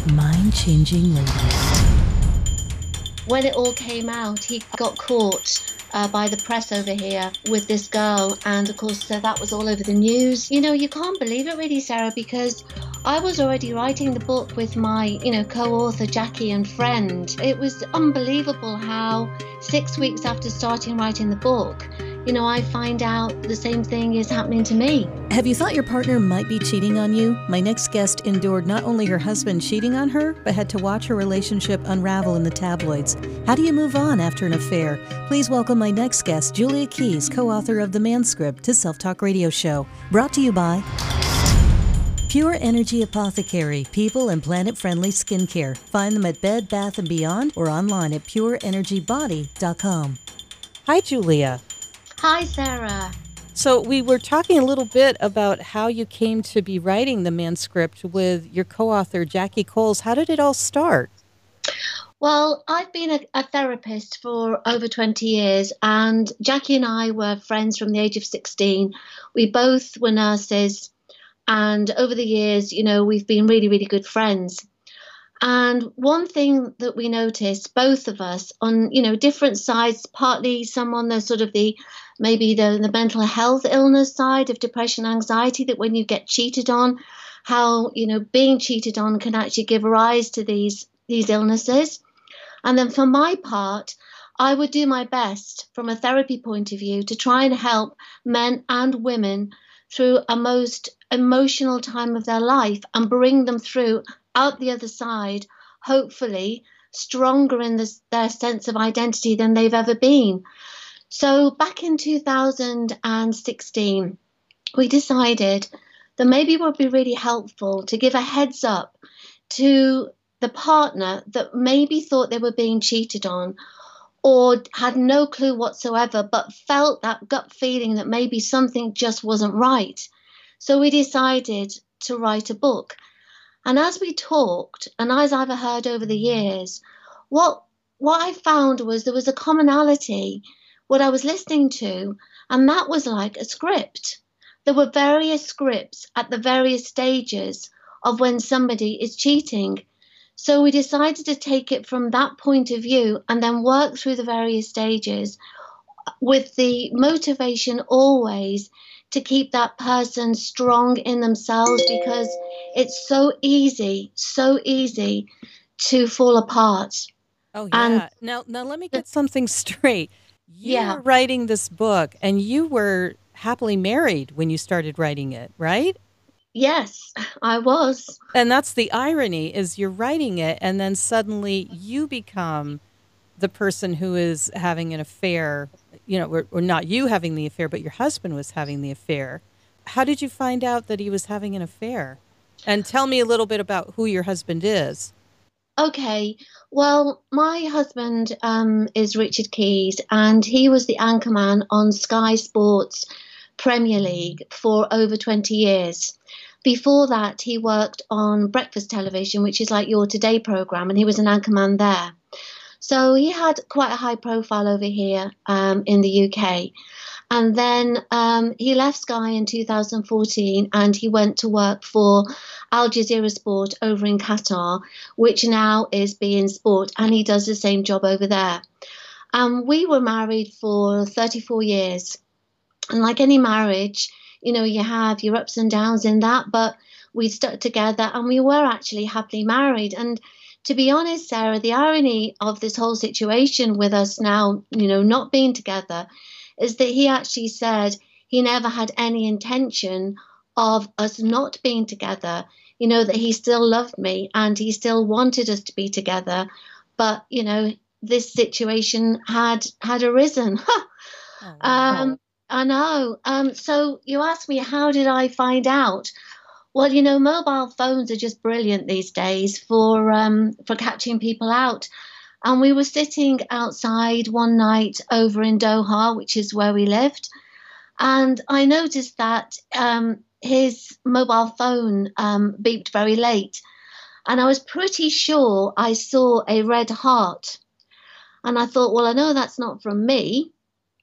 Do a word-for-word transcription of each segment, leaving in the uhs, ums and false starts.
Mind-changing ladies. When it all came out, he got caught uh, by the press over here with this girl. And of course, uh, that was all over the news. You know, you can't believe it really, Sarah, because I was already writing the book with my, you know, co-author Jackie and friend. It was unbelievable how six weeks after starting writing the book, you know, I find out the same thing is happening to me. Have you thought your partner might be cheating on you? My next guest endured not only her husband cheating on her, but had to watch her relationship unravel in the tabloids. How do you move on after an affair? Please welcome my next guest, Julia Keys, co-author of The Manscript, to Self Talk Radio Show. Brought to you by Pure Energy Apothecary, people and planet-friendly skincare. Find them at Bed Bath and Beyond or online at pure energy body dot com. Hi, Julia. Hi, Sarah. So we were talking a little bit about how you came to be writing The Manscript with your co-author, Jackie Coles. How did it all start? Well, I've been a, a therapist for over twenty years, and Jackie and I were friends from the age of sixteen. We both were nurses, and over the years, you know, we've been really, really good friends. And one thing that we noticed, both of us, on, you know, different sides, partly some on the sort of the, maybe the, the mental health illness side of depression, anxiety, that when you get cheated on, how, you know, being cheated on can actually give rise to these, these illnesses. And then for my part, I would do my best from a therapy point of view to try and help men and women through a most emotional time of their life and bring them through out the other side, hopefully stronger in this, their sense of identity than they've ever been. So back in two thousand sixteen, we decided that maybe it would be really helpful to give a heads up to the partner that maybe thought they were being cheated on or had no clue whatsoever, but felt that gut feeling that maybe something just wasn't right. So we decided to write a book. And as we talked, and as I've heard over the years, what what I found was there was a commonality, what I was listening to, and that was like a script. There were various scripts at the various stages of when somebody is cheating. So we decided to take it from that point of view and then work through the various stages with the motivation always to keep that person strong in themselves, because it's so easy, so easy to fall apart. Oh, And yeah. Now, now let me get something straight. You yeah, were writing this book, and you were happily married when you started writing it, right? yes, I was. And that's the irony, is you're writing it, and then suddenly you become the person who is having an affair, you know, or, or not you having the affair, but your husband was having the affair. How did you find out that he was having an affair? And tell me a little bit about who your husband is. Okay, well, my husband um, is Richard Keys, and he was the anchorman on Sky Sports Premier League for over twenty years. Before that, he worked on breakfast television, which is like your Today program, and he was an anchorman there. So he had quite a high profile over here um, in the U K. And then um, he left Sky in two thousand fourteen and he went to work for Al Jazeera Sport over in Qatar, which now is beIN Sport, and he does the same job over there. Um, we were married for thirty-four years. And like any marriage, you know, you have your ups and downs in that, but we stuck together and we were actually happily married. And to be honest, Sarah, the irony of this whole situation with us now, you know, not being together, is that he actually said he never had any intention of us not being together, you know, that he still loved me and he still wanted us to be together. But, you know, this situation had had arisen. Oh, wow. um, I know. Um, so you asked me, how did I find out? Well, you know, mobile phones are just brilliant these days for um, for catching people out. And we were sitting outside one night over in Doha, which is where we lived. And I noticed that um, his mobile phone um, beeped very late. And I was pretty sure I saw a red heart. And I thought, well, I know that's not from me.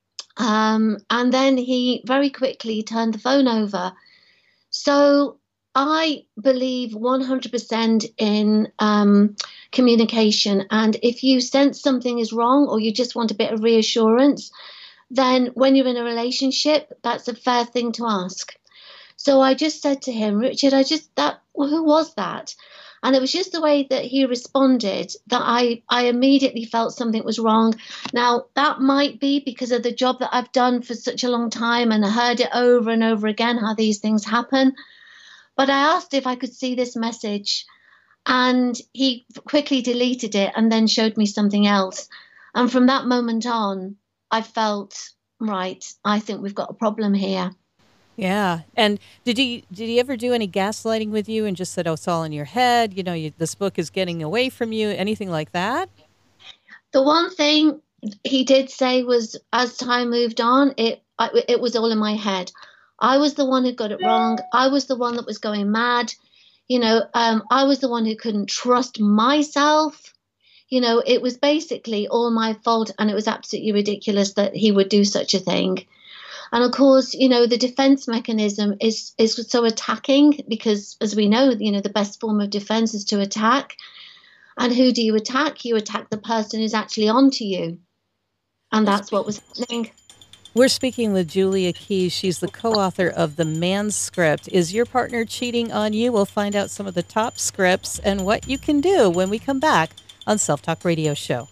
Um, and then he very quickly turned the phone over. So I believe one hundred percent in um, communication. And if you sense something is wrong or you just want a bit of reassurance, then when you're in a relationship, that's a fair thing to ask. So I just said to him, Richard, I just, that, well, who was that? And it was just the way that he responded that I, I immediately felt something was wrong. Now, that might be because of the job that I've done for such a long time and I heard it over and over again, how these things happen. But I asked if I could see this message, and he quickly deleted it and then showed me something else. And from that moment on, I felt, right, I think we've got a problem here. Yeah. And did he did he ever do any gaslighting with you and just said, oh, it's all in your head? You know, you, this book is getting away from you, anything like that? The one thing he did say was, as time moved on, it I, it was all in my head. I was the one who got it wrong. I was the one that was going mad. You know, um, I was the one who couldn't trust myself. You know, it was basically all my fault, and it was absolutely ridiculous that he would do such a thing. And of course, you know, the defense mechanism is is so attacking because, as we know, you know, the best form of defense is to attack. And who do you attack? You attack the person who's actually onto you. And that's what was happening. We're speaking with Julia Keys. She's the co-author of The Manscript. Is your partner cheating on you? We'll find out some of the top scripts and what you can do when we come back on Self Talk Radio Show.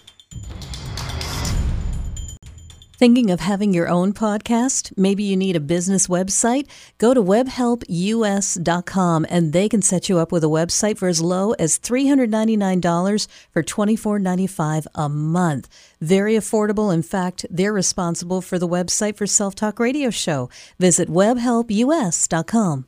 Thinking of having your own podcast? Maybe you need a business website? Go to web help U S dot com and they can set you up with a website for as low as three hundred ninety-nine dollars for twenty-four ninety-five a month. Very affordable. In fact, they're responsible for the website for Self Talk Radio Show. Visit web help U S dot com.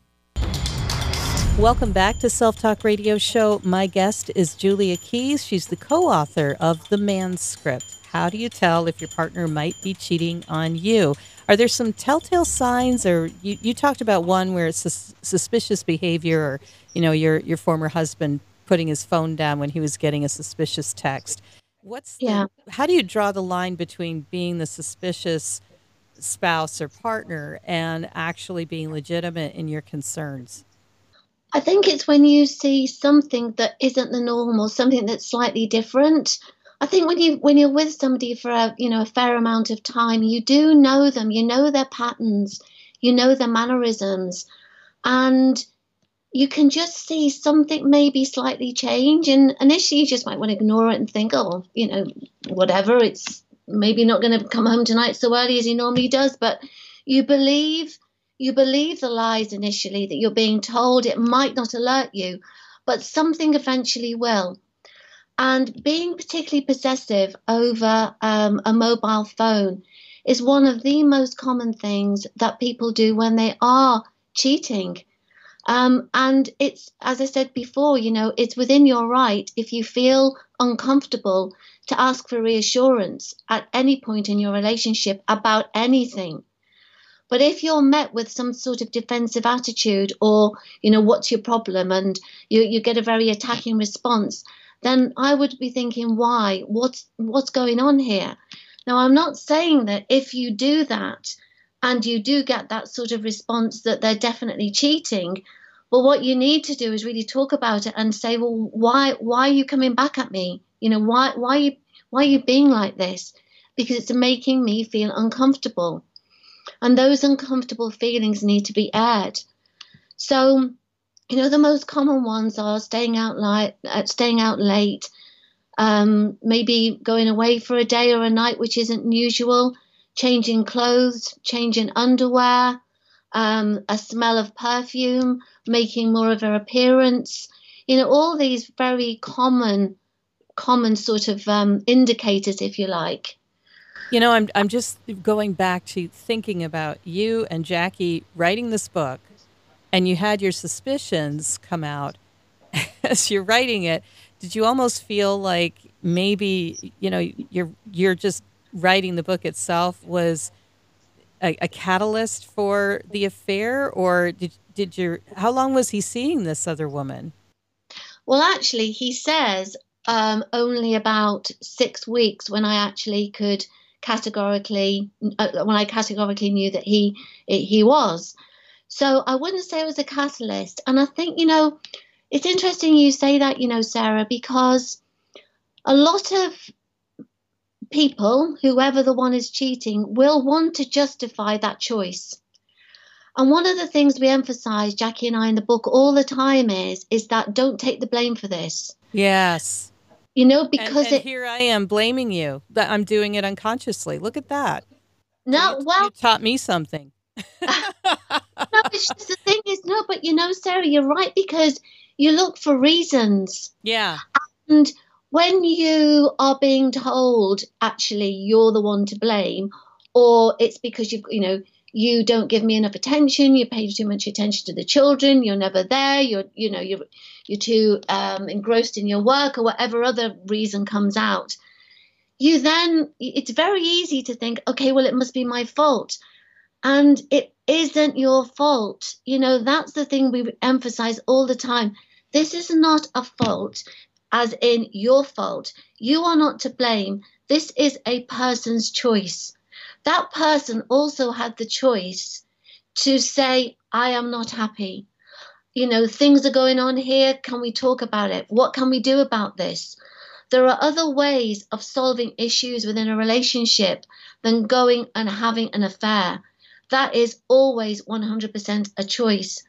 Welcome back to Self Talk Radio Show. My guest is Julia Keys. She's the co-author of The Manscript. How do you tell if your partner might be cheating on you? Are there some telltale signs, or you, you talked about one where it's sus- suspicious behavior, or, you know, your your former husband putting his phone down when he was getting a suspicious text. What's the, Yeah. how do you draw the line between being the suspicious spouse or partner and actually being legitimate in your concerns? I think it's when you see something that isn't the normal, something that's slightly different. I think when you when you're with somebody for a you know a fair amount of time, you do know them, you know their patterns, you know their mannerisms, and you can just see something maybe slightly change. And initially, you just might want to ignore it and think, oh, you know, whatever. It's maybe not going to come home tonight so early as he normally does, but you believe you believe the lies initially that you're being told. It might not alert you, but something eventually will. And being particularly possessive over um, a mobile phone is one of the most common things that people do when they are cheating. Um, and it's, as I said before, you know, it's within your right, if you feel uncomfortable, to ask for reassurance at any point in your relationship about anything. But if you're met with some sort of defensive attitude, or, you know, what's your problem? And you, you get a very attacking response, then I would be thinking, why? What's what's going on here? Now, I'm not saying that if you do that and you do get that sort of response that they're definitely cheating, but what you need to do is really talk about it and say, well, why why are you coming back at me? You know, why why are you why are you being like this? Because it's making me feel uncomfortable. And those uncomfortable feelings need to be aired. So, you know, the most common ones are staying out late, uh, staying out late, um, maybe going away for a day or a night, which isn't usual, changing clothes, changing underwear, um, a smell of perfume, making more of an appearance. You know, all these very common, common sort of um, indicators, if you like. You know, I'm I'm just going back to thinking about you and Jackie writing this book, and you had your suspicions come out as you're writing it. Did you almost feel like maybe, you know, you're you're just writing the book itself was a, a catalyst for the affair, or did did your how long was he seeing this other woman? Well, actually, he says um, only about six weeks when I actually could categorically, uh, when I categorically knew that he he was. So I wouldn't say it was a catalyst. And I think, you know, it's interesting you say that, you know, Sarah, because a lot of people, whoever the one is cheating, will want to justify that choice. And one of the things we emphasize, Jackie and I, in the book all the time is, is that don't take the blame for this. Yes. You know, because and, and it, here I am blaming you that I'm doing it unconsciously. Look at that. No, so you, well, you taught me something. No, it's just the thing is, no, but you know, Sarah, you're right, because you look for reasons. Yeah. And when you are being told, actually, you're the one to blame, or it's because you've, you know, you don't give me enough attention, you pay too much attention to the children, you're never there, you're, you know, you're, you're too um, engrossed in your work, or whatever other reason comes out, you then, it's very easy to think, okay, well, it must be my fault. And it isn't your fault. You know, that's the thing we emphasize all the time. This is not a fault, as in your fault. You are not to blame. This is a person's choice. That person also had the choice to say, I am not happy. You know, things are going on here. Can we talk about it? What can we do about this? There are other ways of solving issues within a relationship than going and having an affair. That is always one hundred percent a choice,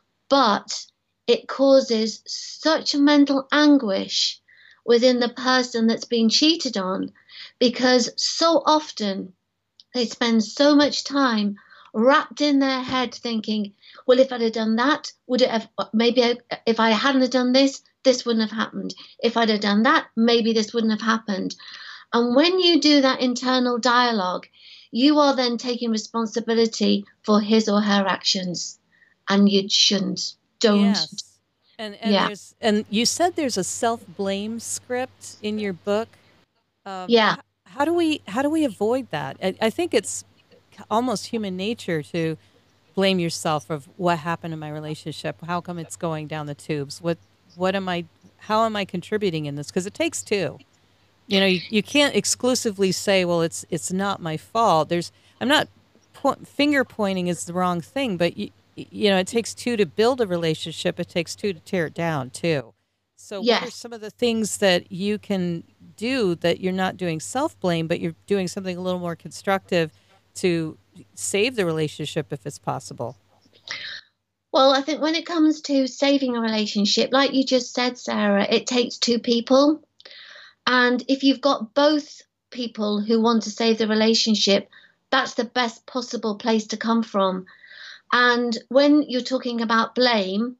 but it causes such mental anguish within the person that's being cheated on, because so often they spend so much time wrapped in their head thinking, well, if I'd have done that, would it have, maybe I, if I hadn't have done this, this wouldn't have happened. If I'd have done that, maybe this wouldn't have happened. And when you do that internal dialogue, you are then taking responsibility for his or her actions, and you shouldn't. Don't. Yes. And and yeah. there's and you said there's a self-blame script in your book. Um, yeah. How, how do we how do we avoid that? I, I think it's almost human nature to blame yourself of what happened in my relationship. How come it's going down the tubes? What what am I? How am I contributing in this? Because it takes two. You know, you, you can't exclusively say, well, it's it's not my fault. There's, I'm not, po- finger pointing is the wrong thing, but, you, you know, it takes two to build a relationship. It takes two to tear it down, too. So yes. What are some of the things that you can do that you're not doing self-blame, but you're doing something a little more constructive to save the relationship if it's possible? Well, I think when it comes to saving a relationship, like you just said, Sarah, it takes two people. And if you've got both people who want to save the relationship, that's the best possible place to come from. And when you're talking about blame,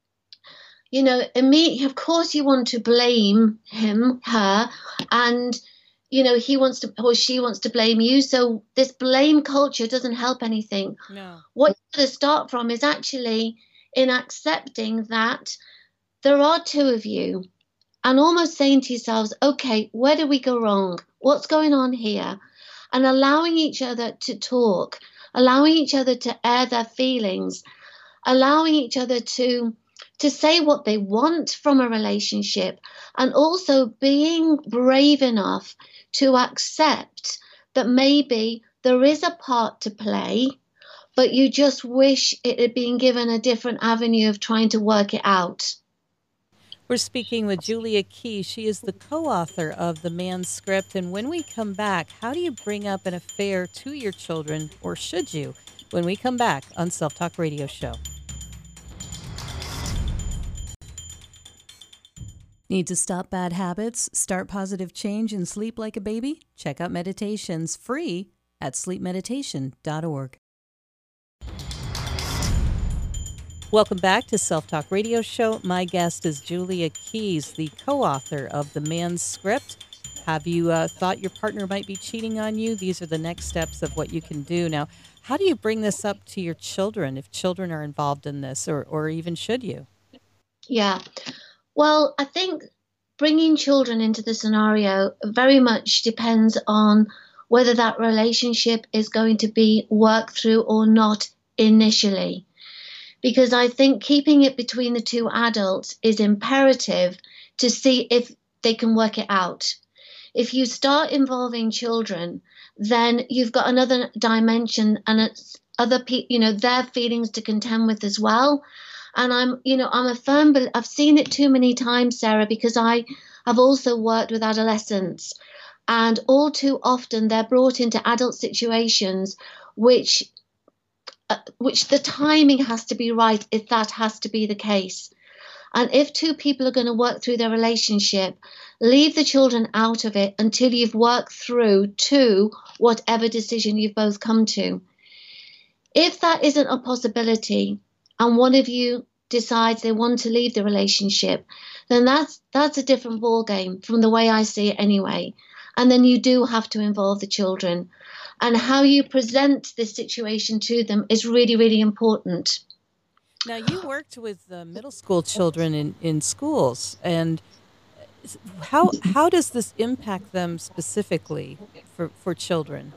you know, immediately, of course you want to blame him, her, and, you know, he wants to, or she wants to blame you. So this blame culture doesn't help anything. No. What you've got to start from is actually in accepting that there are two of you. And almost saying to yourselves, okay, where did we go wrong? What's going on here? And allowing each other to talk, allowing each other to air their feelings, allowing each other to, to say what they want from a relationship, and also being brave enough to accept that maybe there is a part to play, but you just wish it had been given a different avenue of trying to work it out. We're speaking with Julia Key. She is the co-author of The Man's Script. And when we come back, how do you bring up an affair to your children, or should you, when we come back on Self Talk Radio Show? Need to stop bad habits, start positive change, and sleep like a baby? Check out Meditations free at sleep meditation dot org. Welcome back to Self Talk Radio Show. My guest is Julia Keys, the co-author of The Man's Script. Have you uh, thought your partner might be cheating on you? These are the next steps of what you can do. Now, how do you bring this up to your children, if children are involved in this, or, or even should you? Yeah. Well, I think bringing children into the scenario very much depends on whether that relationship is going to be worked through or not initially. Because I think keeping it between the two adults is imperative to see if they can work it out. If you start involving children, then you've got another dimension and it's other people, you know, their feelings to contend with as well. And I'm, you know, I'm a firm, but I've seen it too many times, Sarah, because I have also worked with adolescents, and all too often they're brought into adult situations which, uh, which the timing has to be right if that has to be the case. And if two people are going to work through their relationship, leave the children out of it until you've worked through to whatever decision you've both come to. If that isn't a possibility, and one of you decides they want to leave the relationship, then that's that's a different ball game from the way I see it anyway. And then you do have to involve the children. And how you present this situation to them is really, really important. Now, you worked with uh, middle school children in, in schools, and how how does this impact them specifically for, for children?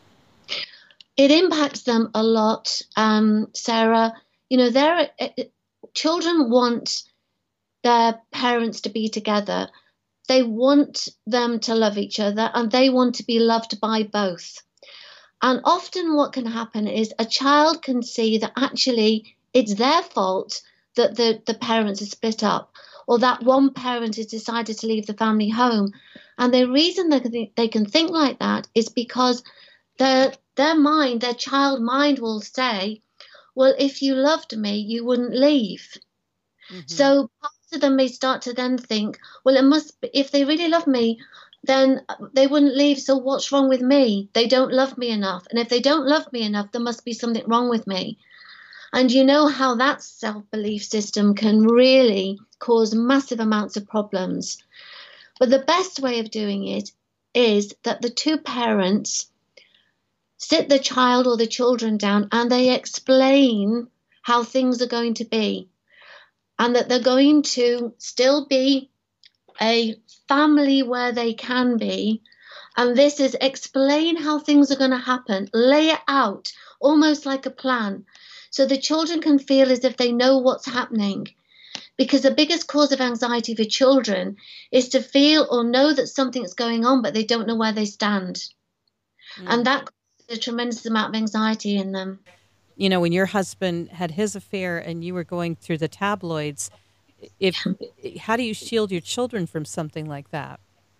It impacts them a lot, um, Sarah. You know, they're, uh, children want their parents to be together. They want them to love each other, and they want to be loved by both. And often what can happen is a child can see that actually it's their fault that the, the parents are split up, or that one parent has decided to leave the family home. And the reason that they can think like that is because their, their mind, their child mind will say, well, if you loved me, you wouldn't leave. Mm-hmm. So parts of them may start to then think, well, it must be, if they really love me, then they wouldn't leave. So what's wrong with me? They don't love me enough. And if they don't love me enough, there must be something wrong with me. And you know how that self-belief system can really cause massive amounts of problems. But the best way of doing it is that the two parents sit the child or the children down and they explain how things are going to be, and that they're going to still be a family where they can be. And this is explain how things are going to happen, lay it out almost like a plan, so the children can feel as if they know what's happening. Because the biggest cause of anxiety for children is to feel or know that something's going on, but they don't know where they stand. Mm. And that causes a tremendous amount of anxiety in them. You know, when your husband had his affair and you were going through the tabloids, if how do you shield your children from something like that?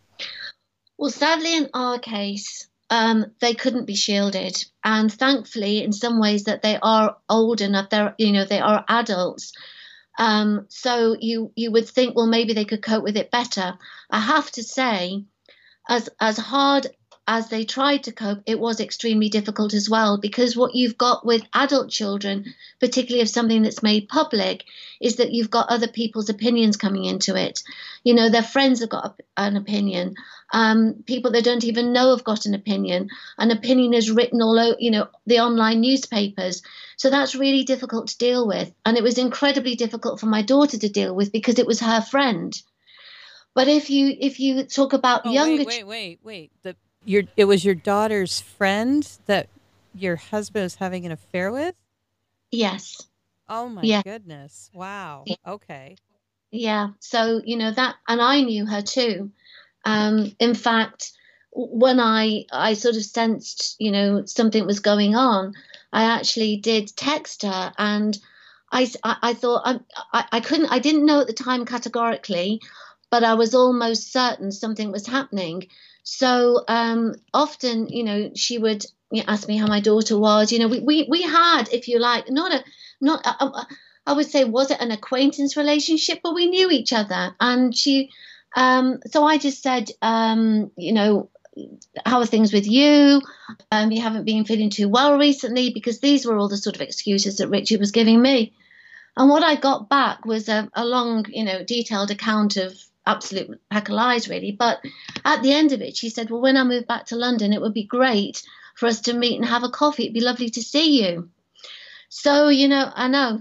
Well, sadly, in our case, um, they couldn't be shielded. And thankfully, in some ways, that they are old enough, they're, you know, they are adults. Um, so you you would think, well, maybe they could cope with it better. I have to say, as as hard as they tried to cope, it was extremely difficult as well, because what you've got with adult children, particularly if something that's made public, is that you've got other people's opinions coming into it. You know, their friends have got an opinion. Um, people they don't even know have got an opinion. An opinion is written all over, you know, the online newspapers. So that's really difficult to deal with. And it was incredibly difficult for my daughter to deal with because it was her friend. But if you if you talk about oh, younger... Wait, wait, wait, wait. The, your, it was your daughter's friend that your husband was having an affair with? Yes. Oh, my yeah. goodness. Wow. Okay. Yeah. So, you know, that, and I knew her too. Um, in fact, when I, I sort of sensed, you know, something was going on, I actually did text her, and I, I, I thought, I, I, I couldn't, I didn't know at the time categorically, but I was almost certain something was happening. So um, often, you know, she would you know, ask me how my daughter was. You know, we, we, we had, if you like, not a, not, a, I would say, was it an acquaintance relationship, but we knew each other. And she, um, so I just said, um, you know, how are things with you? Um, you haven't been feeling too well recently, because these were all the sort of excuses that Richard was giving me. And what I got back was a, a long, you know, detailed account of absolute pack of lies, really. But at the end of it, she said, well, when I move back to London, it would be great for us to meet and have a coffee. It'd be lovely to see you. So, you know, I know.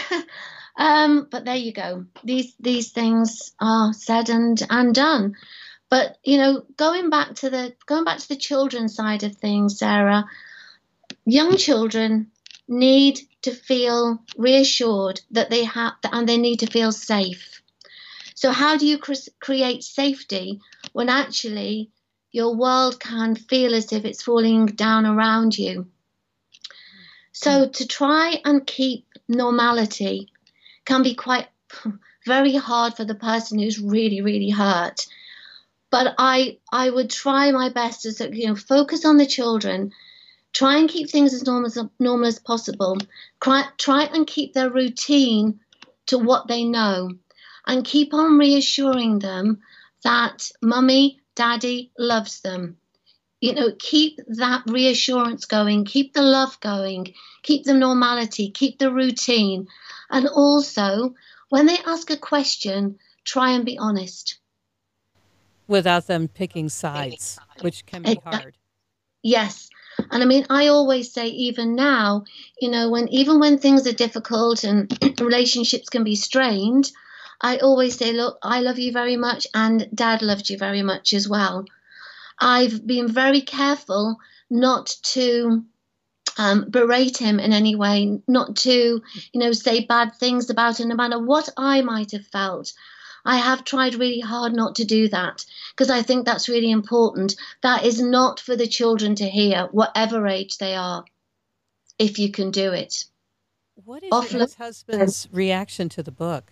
um, but there you go. These these things are said and, and done. But, you know, going back to the going back to the children's side of things, Sarah, young children need to feel reassured that they have, and they need to feel safe. So how do you cre- create safety when actually your world can feel as if it's falling down around you? So to try and keep normality can be quite very hard for the person who's really, really hurt. But I I would try my best to, you know, focus on the children, try and keep things as normal as, normal as possible, try, try and keep their routine to what they know, and keep on reassuring them that mummy, daddy loves them. You know, keep that reassurance going, keep the love going, keep the normality, keep the routine. And also, when they ask a question, try and be honest. Without them picking sides, which can be hard. Yes. And I mean, I always say, even now, you know, when even when things are difficult and relationships can be strained, I always say, look, I love you very much, and Dad loved you very much as well. I've been very careful not to um, berate him in any way, not to, you know, say bad things about him, no matter what I might have felt. I have tried really hard not to do that, because I think that's really important. That is not for the children to hear, whatever age they are, if you can do it. What is Off- your ex-husband's reaction to the book?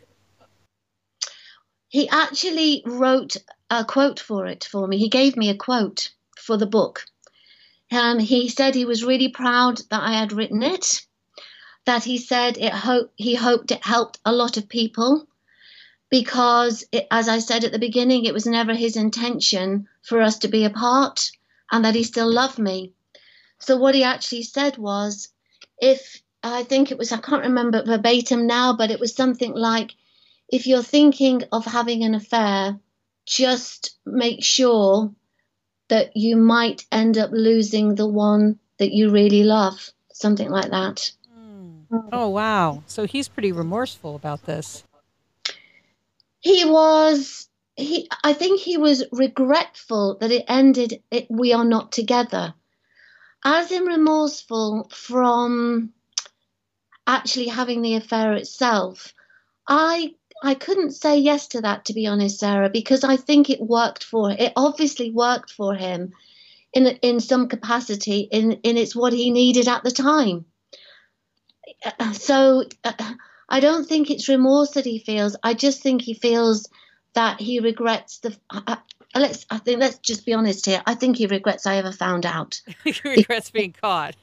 He actually wrote a quote for it for me. He gave me a quote for the book. Um, he said he was really proud that I had written it, that he said it ho- he hoped it helped a lot of people, because, it, as I said at the beginning, it was never his intention for us to be apart, and that he still loved me. So what he actually said was, if, I think it was, I can't remember verbatim now, but it was something like, if you're thinking of having an affair, just make sure that you might end up losing the one that you really love. Something like that. Mm. Oh, wow. So he's pretty remorseful about this. He was, he. I think he was regretful that it ended, it, we are not together. As in remorseful from actually having the affair itself. I I couldn't say yes to that, to be honest, Sarah, because I think it worked for, it obviously worked for him in in some capacity, in, in it's what he needed at the time. So uh, I don't think it's remorse that he feels. I just think he feels that he regrets the. Uh, let's. I think let's just be honest here. I think he regrets I ever found out. He regrets being caught.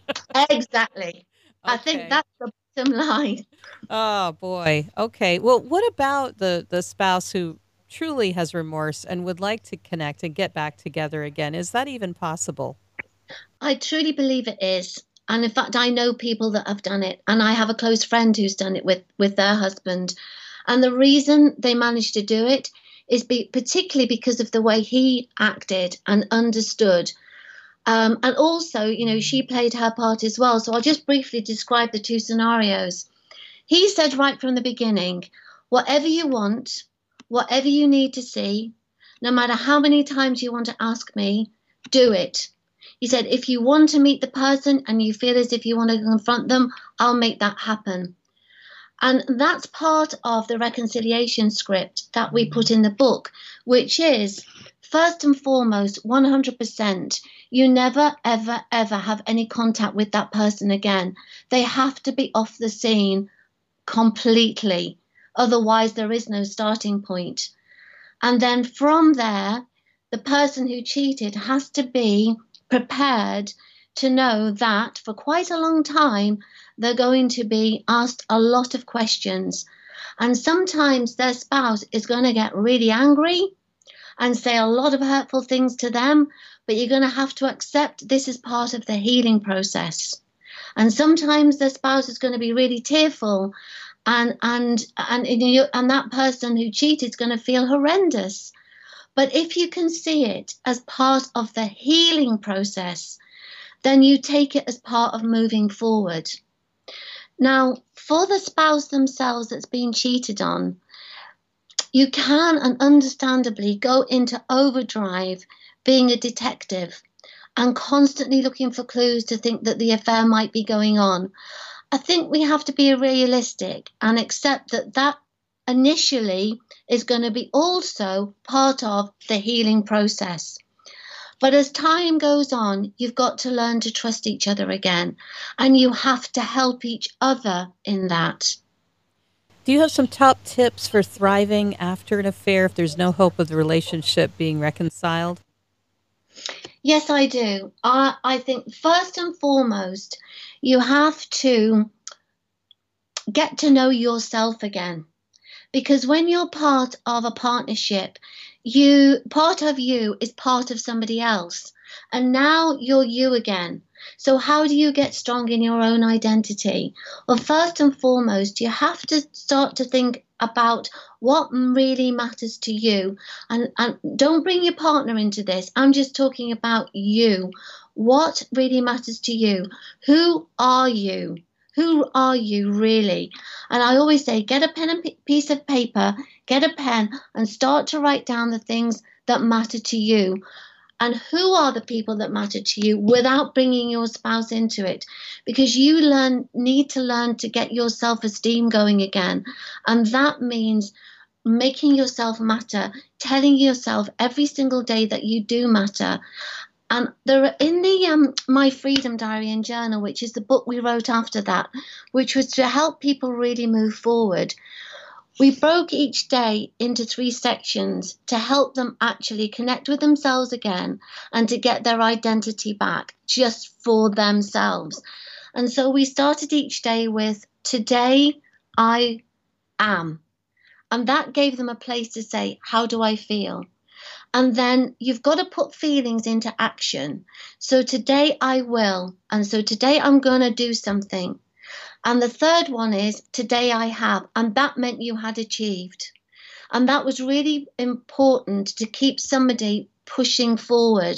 Exactly. Okay. I think that's the bottom line. Oh boy. Okay. Well, what about the the spouse who truly has remorse and would like to connect and get back together again? Is that even possible? I truly believe it is. And in fact, I know people that have done it, and I have a close friend who's done it with, with their husband. And the reason they managed to do it is be, particularly because of the way he acted and understood. Um, and also, you know, she played her part as well. So I'll just briefly describe the two scenarios. He said right from the beginning, whatever you want, whatever you need to see, no matter how many times you want to ask me, do it. He said, if you want to meet the person and you feel as if you want to confront them, I'll make that happen. And that's part of the reconciliation script that we put in the book, which is, first and foremost, one hundred percent, you never, ever, ever have any contact with that person again. They have to be off the scene completely. Otherwise, there is no starting point. And then from there, the person who cheated has to be prepared to know that for quite a long time, they're going to be asked a lot of questions. And sometimes their spouse is going to get really angry and say a lot of hurtful things to them, but you're going to have to accept this is part of the healing process. And sometimes the spouse is going to be really tearful, and and and and that person who cheated is going to feel horrendous. But if you can see it as part of the healing process, then you take it as part of moving forward. Now, for the spouse themselves that's been cheated on, you can and understandably go into overdrive being a detective and constantly looking for clues to think that the affair might be going on. I think we have to be realistic and accept that that initially is going to be also part of the healing process. But as time goes on, you've got to learn to trust each other again, and you have to help each other in that. Do you have some top tips for thriving after an affair if there's no hope of the relationship being reconciled? Yes, I do. I, I think first and foremost, you have to get to know yourself again. Because when you're part of a partnership, you part of you is part of somebody else. And now you're you again. So how do you get strong in your own identity? Well, first and foremost, you have to start to think about what really matters to you. And, and don't bring your partner into this. I'm just talking about you. What really matters to you? Who are you? Who are you really? And I always say, get a pen and p- piece of paper, get a pen, and start to write down the things that matter to you. And who are the people that matter to you without bringing your spouse into it? Because you learn need to learn to get your self-esteem going again. And that means making yourself matter, telling yourself every single day that you do matter. And there are, in the um, My Freedom Diary and Journal, which is the book we wrote after that, which was to help people really move forward, we broke each day into three sections to help them actually connect with themselves again and to get their identity back just for themselves. And so we started each day with, today I am. And that gave them a place to say, how do I feel? And then you've got to put feelings into action. So today I will. And so today I'm going to do something. And the third one is, today I have. And that meant you had achieved. And that was really important to keep somebody pushing forward.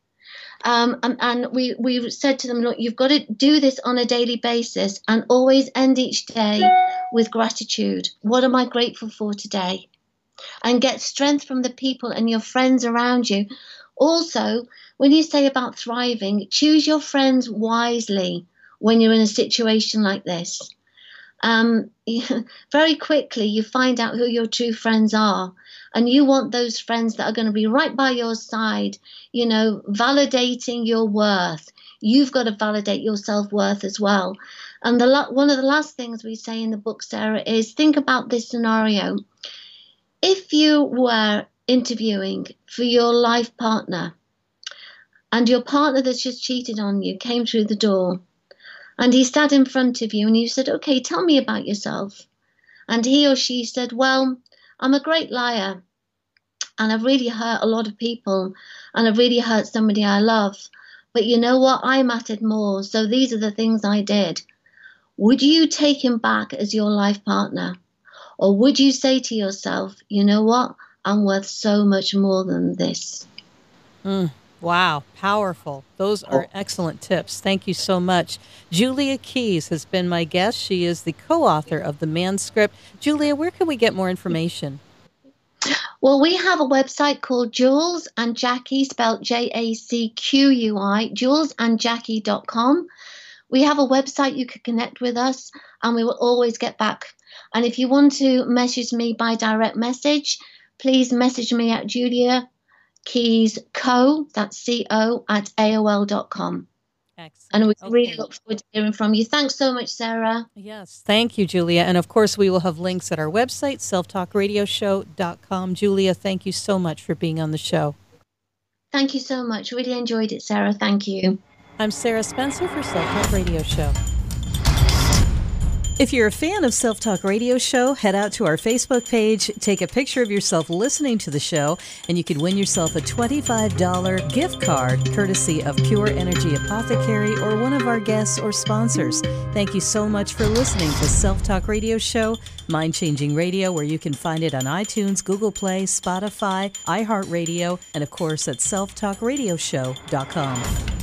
Um, and and we, we said to them, look, you've got to do this on a daily basis and always end each day with gratitude. What am I grateful for today? And get strength from the people and your friends around you. Also, when you say about thriving, choose your friends wisely when you're in a situation like this. Um, very quickly, you find out who your true friends are. And you want those friends that are going to be right by your side, you know, validating your worth. You've got to validate your self-worth as well. And the one of the last things we say in the book, Sarah, is think about this scenario. If you were interviewing for your life partner and your partner that's just cheated on you came through the door and he sat in front of you and you said, okay, tell me about yourself. And he or she said, well, I'm a great liar and I've really hurt a lot of people and I've really hurt somebody I love. But you know what? I mattered more. So these are the things I did. Would you take him back as your life partner? Or would you say to yourself, you know what, I'm worth so much more than this? Mm, wow, powerful. Those are Oh. excellent tips. Thank you so much. Julia Keys has been my guest. She is the co-author of The Manscript. Julia, where can we get more information? Well, we have a website called Jules and Jackie, spelled J A C Q U I, jules and jackie dot com. We have a website you can connect with us, and we will always get back. And if you want to message me by direct message, please message me at Julia Keys Co, that's C O, at A O L dot com. Excellent. And we Okay. really look forward to hearing from you. Thanks so much, Sarah. Yes, thank you, Julia. And of course, we will have links at our website, self talk radio show dot com. Julia, thank you so much for being on the show. Thank you so much. Really enjoyed it, Sarah. Thank you. I'm Sarah Spencer for Self Talk Radio Show. If you're a fan of Self Talk Radio Show, head out to our Facebook page, take a picture of yourself listening to the show, and you could win yourself a twenty-five dollars gift card courtesy of Pure Energy Apothecary or one of our guests or sponsors. Thank you so much for listening to Self Talk Radio Show, mind-changing radio, where you can find it on iTunes, Google Play, Spotify, iHeartRadio, and of course at self talk radio show dot com.